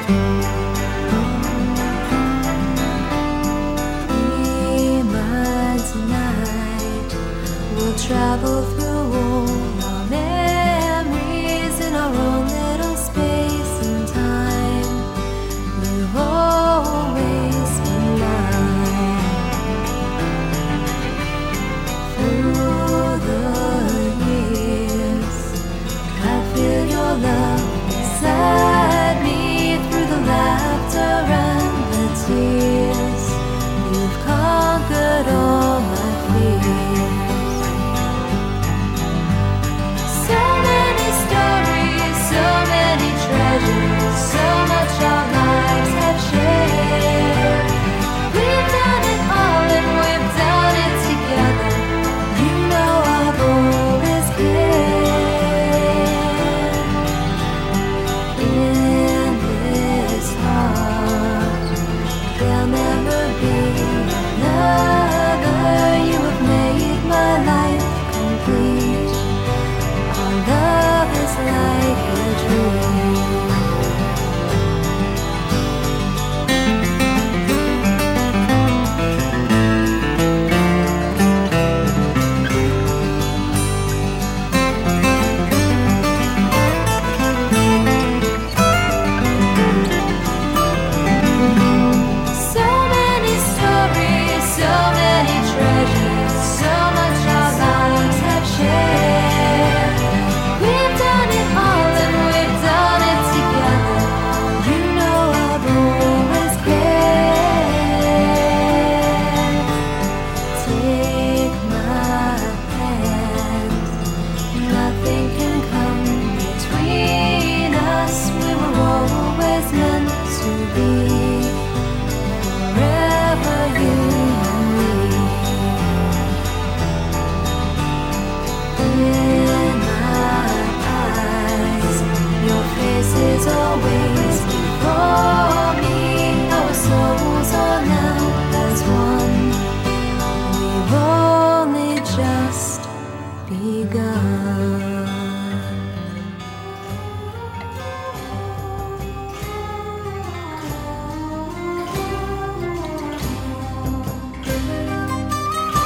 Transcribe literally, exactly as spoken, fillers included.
Travel through all our memories in our own little space and time. You've always been mine. Through the years, I feel your love inside me. Through the laughter and the tears, you've conquered all my fears. So much our lives have shared. We've done it all and we've done it together. You know I've always cared. In this heart, there'll never be another. You have made my life complete. Our love is like a dream. Meant to be.